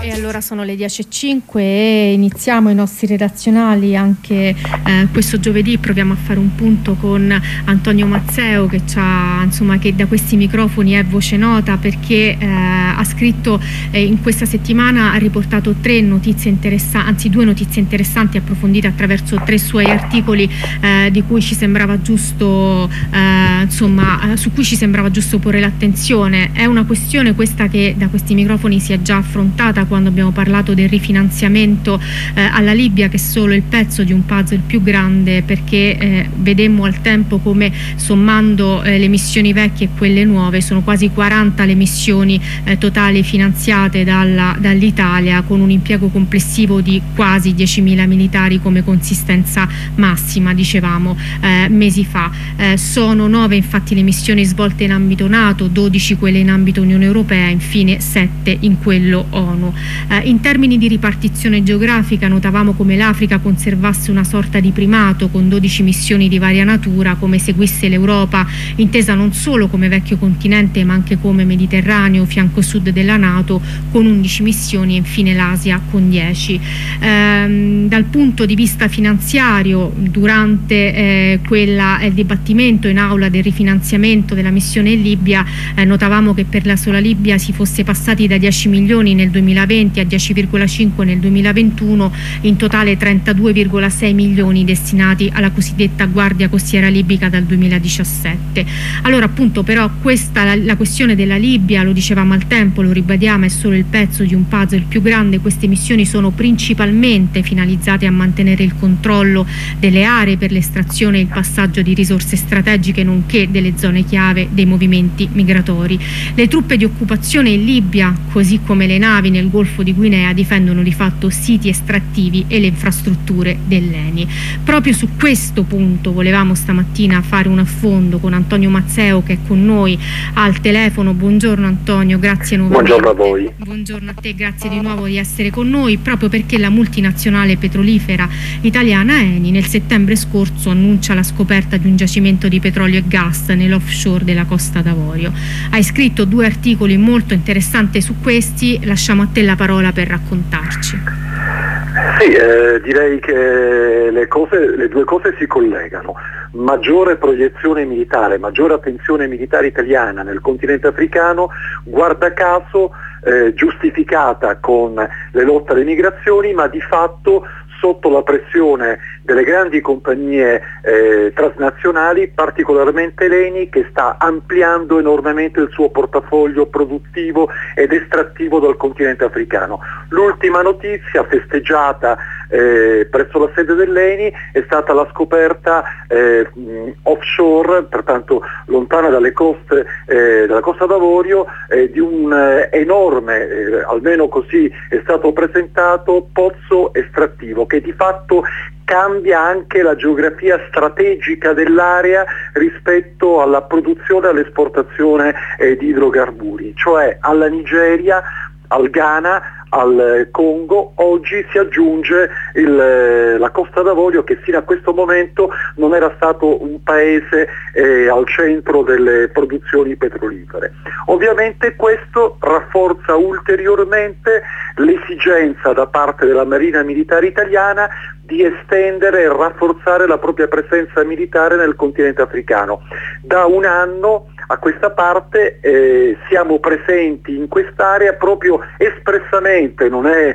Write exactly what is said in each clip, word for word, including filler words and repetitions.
E allora sono le dieci e cinque e iniziamo i nostri redazionali anche eh, questo giovedì. Proviamo a fare un punto con Antonio Mazzeo che, c'ha, insomma, che da questi microfoni è voce nota perché eh, ha scritto eh, in questa settimana, ha riportato tre notizie interessanti, anzi due notizie interessanti approfondite attraverso tre suoi articoli eh, di cui ci sembrava giusto eh, insomma su cui ci sembrava giusto porre l'attenzione. È una questione questa che da questi microfoni si è già affrontata quando abbiamo parlato del rifinanziamento eh, alla Libia, che è solo il pezzo di un puzzle più grande, perché eh, vedemmo al tempo come sommando eh, le missioni vecchie e quelle nuove sono quasi quaranta le missioni eh, totali finanziate dalla, dall'Italia, con un impiego complessivo di quasi diecimila militari come consistenza massima, dicevamo eh, mesi fa. Eh, sono nove infatti le missioni svolte in ambito NATO, dodici quelle in ambito Unione Europea, infine sette in quello ONU. Eh, in termini di ripartizione geografica notavamo come l'Africa conservasse una sorta di primato con dodici missioni di varia natura, come seguisse l'Europa, intesa non solo come vecchio continente ma anche come Mediterraneo, fianco sud della NATO, con undici missioni, e infine l'Asia con dieci. Ehm, dal punto di vista finanziario, durante eh, quella, il dibattimento in aula del rifinanziamento della missione in Libia, eh, notavamo che per la sola Libia si fosse passati da dieci milioni nel duemilaventi a dieci virgola cinque nel duemilaventuno, in totale trentadue virgola sei milioni destinati alla cosiddetta Guardia Costiera Libica dal duemiladiciassette. Allora appunto però questa, la, la questione della Libia, lo dicevamo al tempo, lo ribadiamo, è solo il pezzo di un puzzle più grande. Queste missioni sono principalmente finalizzate a mantenere il controllo delle aree per l'estrazione e il passaggio di risorse strategiche, nonché delle zone chiave dei movimenti migratori. Le truppe di occupazione in Libia, così come le navi nel Golfo di Guinea, difendono di fatto siti estrattivi e le infrastrutture dell'E N I. Proprio su questo punto volevamo stamattina fare un affondo con Antonio Mazzeo, che è con noi al telefono. Buongiorno Antonio, grazie nuovamente. Buongiorno a voi. Buongiorno a te, grazie di nuovo di essere con noi, proprio perché la multinazionale petrolifera italiana E N I nel settembre scorso annuncia la scoperta di un giacimento di petrolio e gas nell'offshore della Costa d'Avorio. Hai scritto due articoli molto interessanti su questi, lasciamo a te la parola per raccontarci. Sì, eh, direi che le, cose, le due cose si collegano. Maggiore proiezione militare, maggiore attenzione militare italiana nel continente africano, guarda caso eh, giustificata con le lotte alle migrazioni, ma di fatto sotto la pressione delle grandi compagnie eh, transnazionali, particolarmente l'E N I, che sta ampliando enormemente il suo portafoglio produttivo ed estrattivo dal continente africano. L'ultima notizia festeggiata eh, presso la sede dell'E N I è stata la scoperta eh, offshore, pertanto lontana dalle coste eh, della Costa d'Avorio, eh, di un eh, enorme, eh, almeno così è stato presentato, pozzo estrattivo che di fatto cambia anche la geografia strategica dell'area rispetto alla produzione e all'esportazione eh, di idrocarburi, cioè alla Nigeria, al Ghana, al Congo. Oggi si aggiunge il, la Costa d'Avorio, che fino a questo momento non era stato un paese eh, al centro delle produzioni petrolifere. Ovviamente questo rafforza ulteriormente l'esigenza da parte della Marina Militare Italiana di estendere e rafforzare la propria presenza militare nel continente africano. Da un anno a questa parte eh, siamo presenti in quest'area proprio espressamente, non è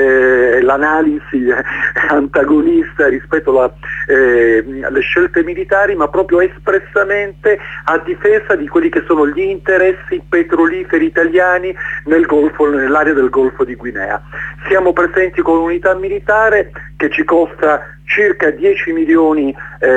eh, l'analisi antagonista rispetto alla, eh, alle scelte militari, ma proprio espressamente a difesa di quelli che sono gli interessi petroliferi italiani nel Golfo, nell'area del Golfo di Guinea. Siamo presenti con unità militare che ci costa circa dieci milioni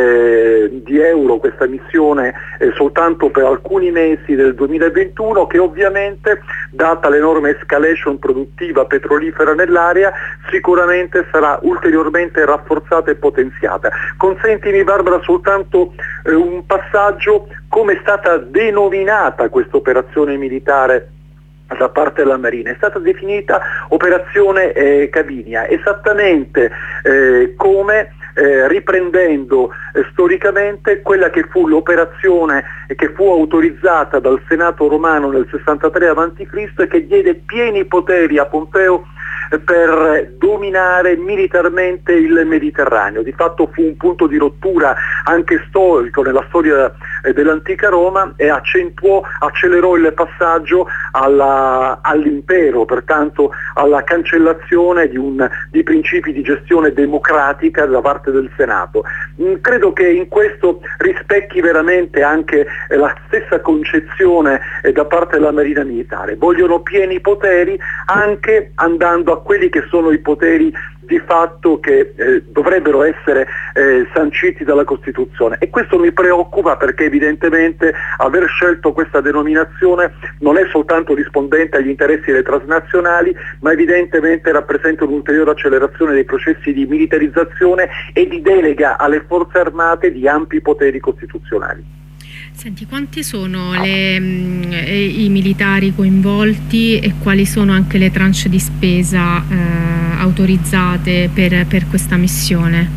eh, di euro questa missione eh, soltanto per alcuni mesi del duemilaventuno, che ovviamente, data l'enorme escalation produttiva petrolifera nell'area, sicuramente sarà ulteriormente rafforzata e potenziata. Consentimi, Barbara, soltanto eh, un passaggio: come è stata denominata questa operazione militare da parte della Marina? È stata definita operazione eh, Cavinia, esattamente eh, come eh, riprendendo eh, storicamente quella che fu l'operazione che fu autorizzata dal Senato romano nel sessantatré avanti Cristo e che diede pieni poteri a Pompeo per dominare militarmente il Mediterraneo. Di fatto fu un punto di rottura anche storico nella storia dell'antica Roma e accentuò, accelerò il passaggio alla, all'impero, pertanto alla cancellazione di, un, di principi di gestione democratica da parte del Senato. Credo che in questo rispecchi veramente anche la stessa concezione da parte della Marina Militare. Vogliono pieni poteri anche andando a quelli che sono i poteri di fatto che eh, dovrebbero essere eh, sanciti dalla Costituzione, e questo mi preoccupa perché evidentemente aver scelto questa denominazione non è soltanto rispondente agli interessi delle transnazionali, ma evidentemente rappresenta un'ulteriore accelerazione dei processi di militarizzazione e di delega alle forze armate di ampi poteri costituzionali. Senti, quanti sono le, mh, i militari coinvolti e quali sono anche le tranche di spesa eh, autorizzate per, per questa missione?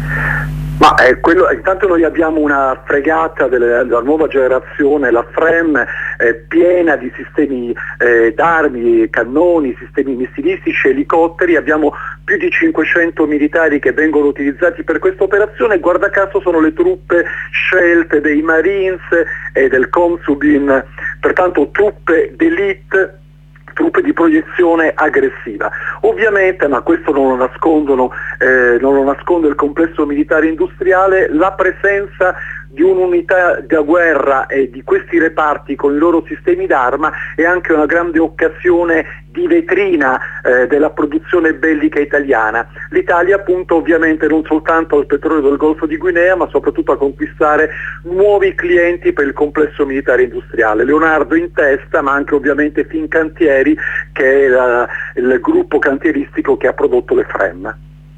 Ma eh, quello, intanto noi abbiamo una fregata delle, della nuova generazione, la FREMM, eh, piena di sistemi eh, d'armi, cannoni, sistemi missilistici, elicotteri. Abbiamo più di cinquecento militari che vengono utilizzati per questa operazione. Guarda caso sono le truppe scelte dei Marines e del Consubin, pertanto truppe d'élite, truppe di proiezione aggressiva. Ovviamente, ma questo non lo nascondono, eh, non lo nasconde il complesso militare industriale, la presenza di un'unità da guerra e di questi reparti con i loro sistemi d'arma è anche una grande occasione di vetrina eh, della produzione bellica italiana. L'Italia punta ovviamente non soltanto al petrolio del Golfo di Guinea, ma soprattutto a conquistare nuovi clienti per il complesso militare industriale. Leonardo in testa, ma anche ovviamente Fincantieri, che è la, il gruppo cantieristico che ha prodotto le FREMM.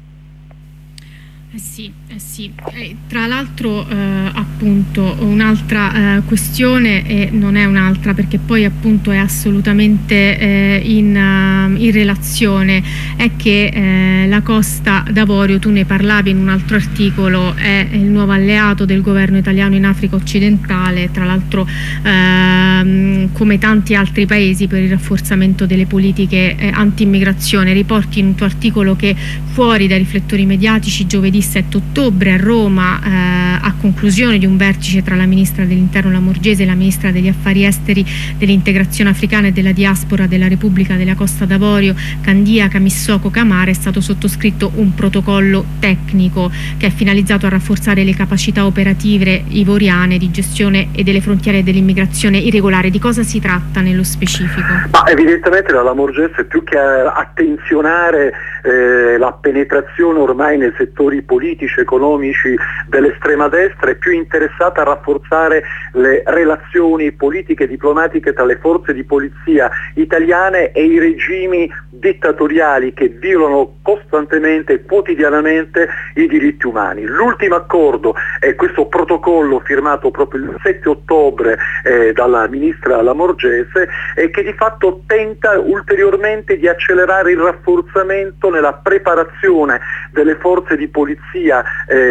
Eh sì, eh sì. Eh, tra l'altro eh, appunto un'altra eh, questione, e non è un'altra perché poi appunto è assolutamente eh, in, uh, in relazione, è che eh, la Costa d'Avorio, tu ne parlavi in un altro articolo, è il nuovo alleato del governo italiano in Africa occidentale, tra l'altro ehm, come tanti altri paesi per il rafforzamento delle politiche eh, anti-immigrazione. Riporti in un tuo articolo che fuori dai riflettori mediatici giovedì sette ottobre a Roma, eh, a conclusione di un vertice tra la ministra dell'Interno Lamorgese e la ministra degli Affari Esteri, dell'Integrazione Africana e della Diaspora della Repubblica della Costa d'Avorio, Candia Camissoko Camara, è stato sottoscritto un protocollo tecnico che è finalizzato a rafforzare le capacità operative ivoriane di gestione e delle frontiere dell'immigrazione irregolare. Di cosa si tratta nello specifico? Ma evidentemente la Lamorgese, più che attenzionare eh, la penetrazione ormai nei settori politici, economici dell'estrema destra, è più interessata a rafforzare le relazioni politiche e diplomatiche tra le forze di polizia italiane e i regimi dittatoriali che violano costantemente e quotidianamente i diritti umani. L'ultimo accordo è questo protocollo firmato proprio il sette ottobre eh, dalla ministra Lamorgese, e che di fatto tenta ulteriormente di accelerare il rafforzamento nella preparazione delle forze di polizia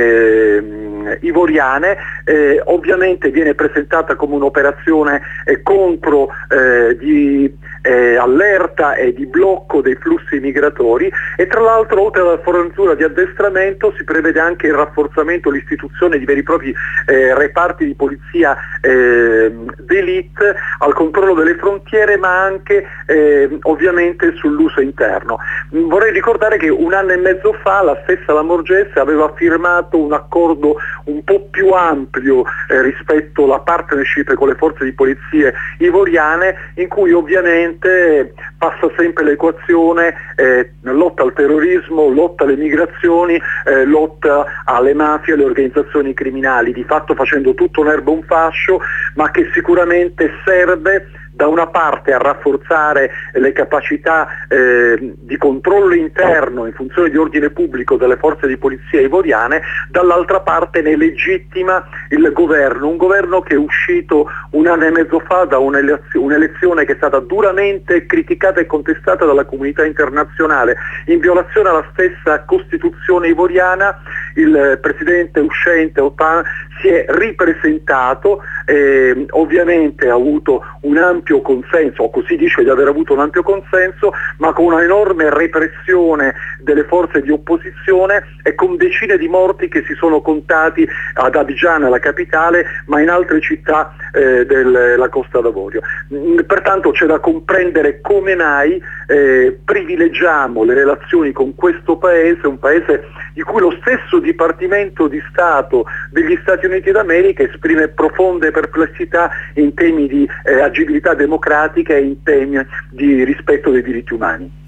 eh, ivoriane. Eh, ovviamente viene presentata come un'operazione eh, contro eh, di eh, allerta e di blocco dei flussi migratori, e tra l'altro oltre alla fornitura di addestramento si prevede anche il rafforzamento, l'istituzione di veri e propri eh, reparti di polizia eh, d'élite al controllo delle frontiere, ma anche eh, ovviamente sull'uso interno. Vorrei ricordare che un anno e mezzo fa la stessa Lamorgese aveva firmato un accordo un po' più ampio eh, rispetto alla partnership con le forze di polizie ivoriane, in cui ovviamente passa sempre l'equazione eh, lotta al terrorismo, lotta alle migrazioni, eh, lotta alle mafie, alle organizzazioni criminali, di fatto facendo tutto un'erba un fascio, ma che sicuramente serve da una parte a rafforzare le capacità eh, di controllo interno in funzione di ordine pubblico delle forze di polizia ivoriane, dall'altra parte ne legittima il governo, un governo che è uscito un anno e mezzo fa da un'elezione che è stata duramente criticata e contestata dalla comunità internazionale, in violazione alla stessa Costituzione ivoriana. Il presidente uscente Otan si è ripresentato, eh, ovviamente ha avuto un ampio consenso, o così dice di aver avuto un ampio consenso, ma con una enorme repressione delle forze di opposizione e con decine di morti che si sono contati ad Abidjan, la capitale, ma in altre città eh, della Costa d'Avorio. Pertanto c'è da comprendere come mai eh, privilegiamo le relazioni con questo paese, un paese di cui lo stesso Dipartimento di Stato degli Stati Uniti d'America esprime profonde perplessità in temi di eh, agibilità democratica e in temi di rispetto dei diritti umani.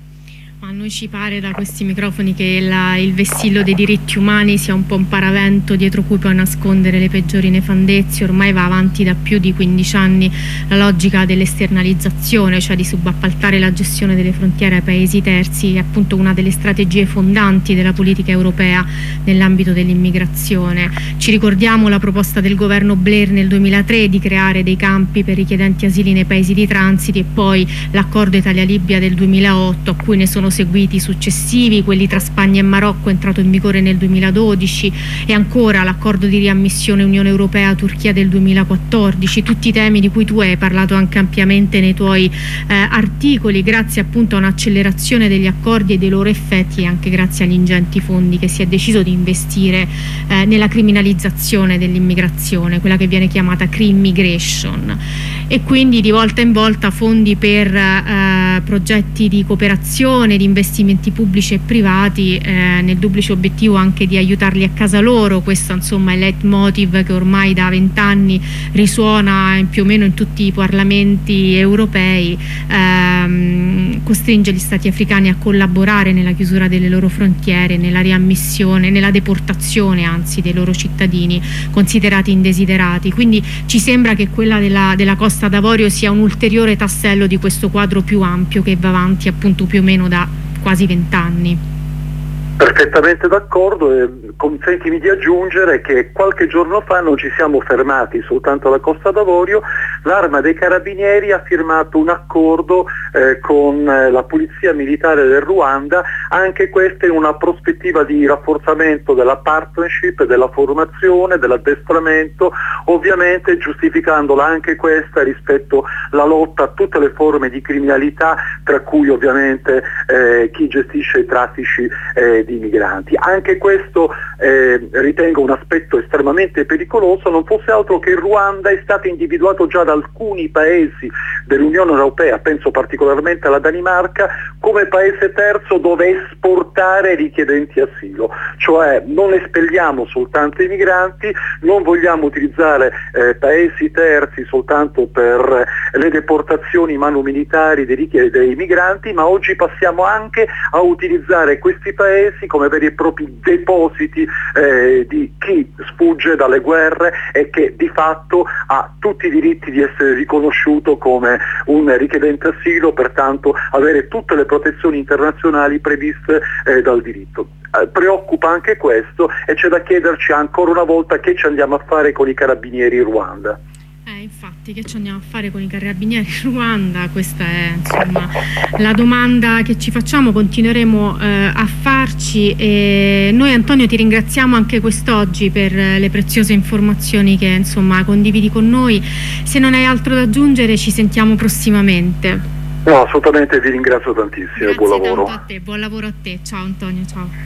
A noi ci pare da questi microfoni che la, il vessillo dei diritti umani sia un po' un paravento dietro cui puoi nascondere le peggiori nefandezze. Ormai va avanti da più di quindici anni la logica dell'esternalizzazione, cioè di subappaltare la gestione delle frontiere ai paesi terzi, è appunto una delle strategie fondanti della politica europea nell'ambito dell'immigrazione. Ci ricordiamo la proposta del governo Blair nel duemilatré di creare dei campi per richiedenti asili nei paesi di transito, e poi l'accordo Italia-Libia del duemilaotto, a cui ne sono seguiti successivi, quelli tra Spagna e Marocco, entrato in vigore nel duemiladodici, e ancora l'accordo di riammissione Unione Europea-Turchia del duemilaquattordici, tutti temi di cui tu hai parlato anche ampiamente nei tuoi eh, articoli, grazie appunto a un'accelerazione degli accordi e dei loro effetti, e anche grazie agli ingenti fondi che si è deciso di investire eh, nella criminalizzazione dell'immigrazione, quella che viene chiamata crimmigration, e quindi di volta in volta fondi per eh, progetti di cooperazione, di investimenti pubblici e privati, eh, nel duplice obiettivo anche di aiutarli a casa loro. Questo insomma è il leitmotiv che ormai da vent'anni risuona in più o meno in tutti i parlamenti europei, ehm, costringe gli stati africani a collaborare nella chiusura delle loro frontiere, nella riammissione, nella deportazione anzi dei loro cittadini considerati indesiderati. Quindi ci sembra che quella della, della Costa d'Avorio sia un ulteriore tassello di questo quadro più ampio che va avanti appunto più o meno da quasi vent'anni. Perfettamente d'accordo, e consentimi di aggiungere che qualche giorno fa non ci siamo fermati soltanto alla Costa d'Avorio. L'Arma dei Carabinieri ha firmato un accordo eh, con la Polizia Militare del Ruanda, anche questa in una prospettiva di rafforzamento della partnership, della formazione, dell'addestramento, ovviamente giustificandola anche questa rispetto alla lotta a tutte le forme di criminalità, tra cui ovviamente eh, chi gestisce i traffici eh, di migranti. Anche questo eh, ritengo un aspetto estremamente pericoloso, non fosse altro che il Ruanda è stato individuato già da alcuni paesi dell'Unione Europea, penso particolarmente alla Danimarca, come paese terzo dove esportare richiedenti asilo, cioè non espelliamo soltanto i migranti, non vogliamo utilizzare eh, paesi terzi soltanto per le deportazioni mano-militari dei, dei migranti, ma oggi passiamo anche a utilizzare questi paesi come veri e propri depositi eh, di chi sfugge dalle guerre e che di fatto ha tutti i diritti di essere riconosciuto come un richiedente asilo, pertanto avere tutte le protezioni internazionali previste eh, dal diritto. Eh, preoccupa anche questo, e c'è da chiederci ancora una volta che ci andiamo a fare con i carabinieri in Ruanda. Eh, infatti, che ci andiamo a fare con i carabinieri in Ruanda? Questa è insomma la domanda che ci facciamo, continueremo eh, a farci, e noi Antonio ti ringraziamo anche quest'oggi per le preziose informazioni che insomma condividi con noi. Se non hai altro da aggiungere ci sentiamo prossimamente. No, assolutamente, vi ringrazio tantissimo. Grazie buon lavoro. tanto a te, buon lavoro a te, ciao Antonio, ciao.